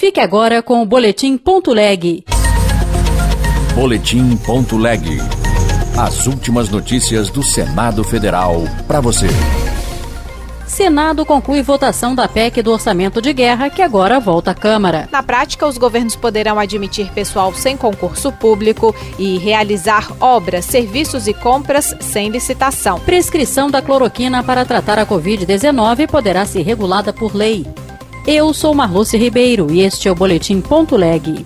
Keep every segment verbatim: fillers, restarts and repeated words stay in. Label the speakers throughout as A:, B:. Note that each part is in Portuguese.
A: Fique agora com o Boletim Ponto Leg.
B: Boletim Ponto Leg. As últimas notícias do Senado Federal para você.
A: Senado conclui votação da P E C do Orçamento de Guerra, que agora volta à Câmara.
C: Na prática, os governos poderão admitir pessoal sem concurso público e realizar obras, serviços e compras sem licitação.
A: Prescrição da cloroquina para tratar a covid dezenove poderá ser regulada por lei. Eu sou Marluce Ribeiro e este é o Boletim Ponto Leg.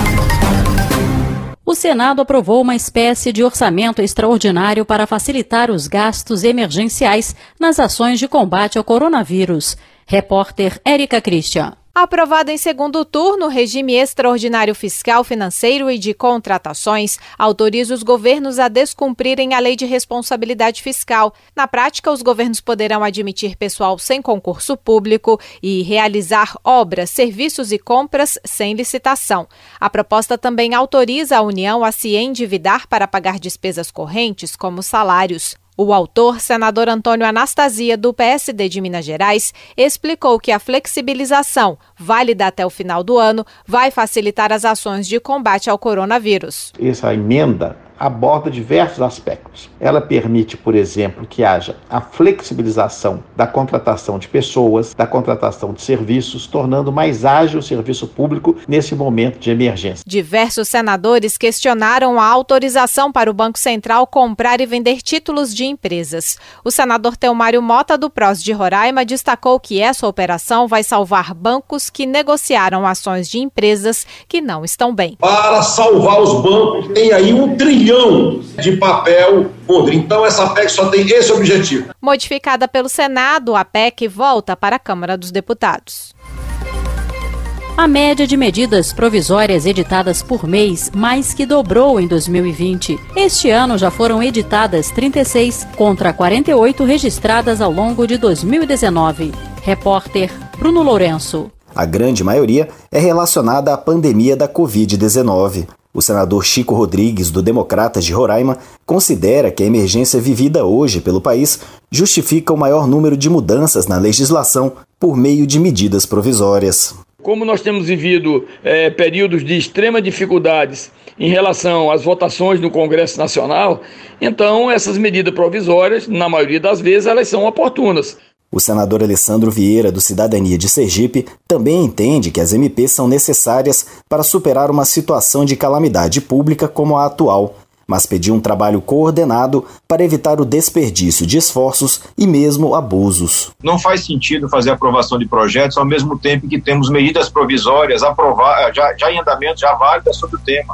A: O Senado aprovou uma espécie de orçamento extraordinário para facilitar os gastos emergenciais nas ações de combate ao coronavírus. Repórter Érica Christian.
C: Aprovado em segundo turno, o regime extraordinário fiscal, financeiro e de contratações autoriza os governos a descumprirem a lei de responsabilidade fiscal. Na prática, os governos poderão admitir pessoal sem concurso público e realizar obras, serviços e compras sem licitação. A proposta também autoriza a União a se endividar para pagar despesas correntes, como salários. O autor, senador Antônio Anastasia, do P S D de Minas Gerais, explicou que a flexibilização, válida até o final do ano, vai facilitar as ações de combate ao coronavírus.
D: Essa emenda aborda diversos aspectos. Ela permite, por exemplo, que haja a flexibilização da contratação de pessoas, da contratação de serviços, tornando mais ágil o serviço público nesse momento de emergência.
C: Diversos senadores questionaram a autorização para o Banco Central comprar e vender títulos de empresas. O senador Teomário Mota, do P R O S de Roraima, destacou que essa operação vai salvar bancos que negociaram ações de empresas que não estão bem.
E: Para salvar os bancos, tem aí um trilhão de papel podre. Então essa P E C só tem esse objetivo.
C: Modificada pelo Senado, a P E C volta para a Câmara dos Deputados.
A: A média de medidas provisórias editadas por mês mais que dobrou em dois mil e vinte. Este ano já foram editadas trinta e seis, contra quarenta e oito registradas ao longo de dois mil e dezenove. Repórter Bruno Lourenço.
F: A grande maioria é relacionada à pandemia da covid dezenove. O senador Chico Rodrigues, do Democratas de Roraima, considera que a emergência vivida hoje pelo país justifica o maior número de mudanças na legislação por meio de medidas provisórias.
G: Como nós temos vivido é, períodos de extrema dificuldades em relação às votações no Congresso Nacional, então essas medidas provisórias, na maioria das vezes, elas são oportunas.
F: O senador Alessandro Vieira, do Cidadania de Sergipe, também entende que as M Ps são necessárias para superar uma situação de calamidade pública como a atual, mas pediu um trabalho coordenado para evitar o desperdício de esforços e mesmo abusos.
H: Não faz sentido fazer aprovação de projetos ao mesmo tempo que temos medidas provisórias aprovar, já, já em andamento, já válidas sobre o tema.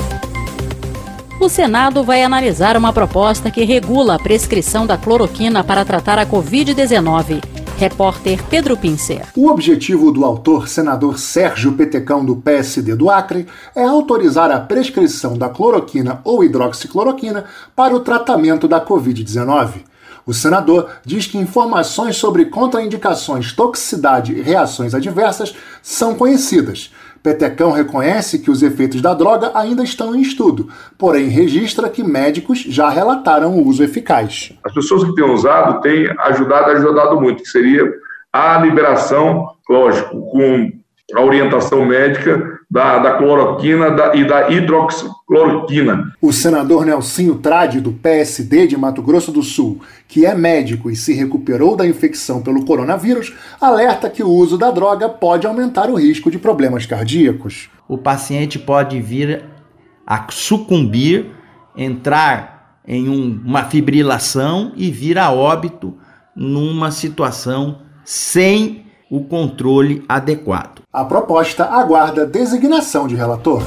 A: O Senado vai analisar uma proposta que regula a prescrição da cloroquina para tratar a covid dezenove. Repórter Pedro Pincer.
I: O objetivo do autor, senador Sérgio Petecão, do P S D do Acre, é autorizar a prescrição da cloroquina ou hidroxicloroquina para o tratamento da covid dezenove. O senador diz que informações sobre contraindicações, toxicidade e reações adversas são conhecidas. Petecão reconhece que os efeitos da droga ainda estão em estudo, porém registra que médicos já relataram o uso eficaz.
J: As pessoas que têm usado têm ajudado, ajudado muito, que seria a liberação, lógico, com a orientação médica da, da cloroquina da, e da hidroxicloroquina.
I: O senador Nelsinho Trade, do P S D de Mato Grosso do Sul, que é médico e se recuperou da infecção pelo coronavírus, alerta que o uso da droga pode aumentar o risco de problemas cardíacos.
K: O paciente pode vir a sucumbir, entrar em um, uma fibrilação e vir a óbito numa situação sem o controle adequado.
I: A proposta aguarda designação de relator.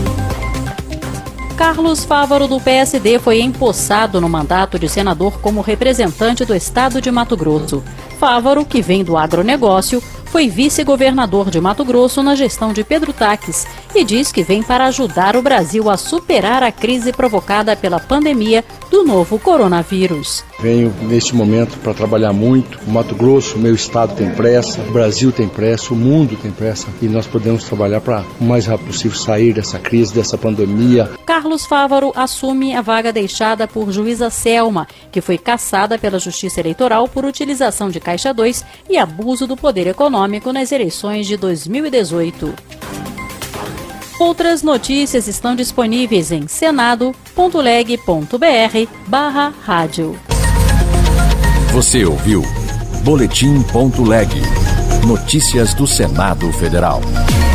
A: Carlos Fávaro, do P S D, foi empossado no mandato de senador como representante do estado de Mato Grosso. Fávaro, que vem do agronegócio, foi vice-governador de Mato Grosso na gestão de Pedro Taques e diz que vem para ajudar o Brasil a superar a crise provocada pela pandemia do novo coronavírus.
L: Venho neste momento para trabalhar muito. O Mato Grosso, meu estado, tem pressa, o Brasil tem pressa, o mundo tem pressa e nós podemos trabalhar para o mais rápido possível sair dessa crise, dessa pandemia.
A: Carlos Fávaro assume a vaga deixada por juíza Selma, que foi cassada pela Justiça Eleitoral por utilização de Caixa dois e abuso do poder econômico nas eleições de dois mil e dezoito. Outras notícias estão disponíveis em senado ponto leg ponto br barra rádio.
B: Você ouviu Boletim ponto leg. Notícias do Senado Federal.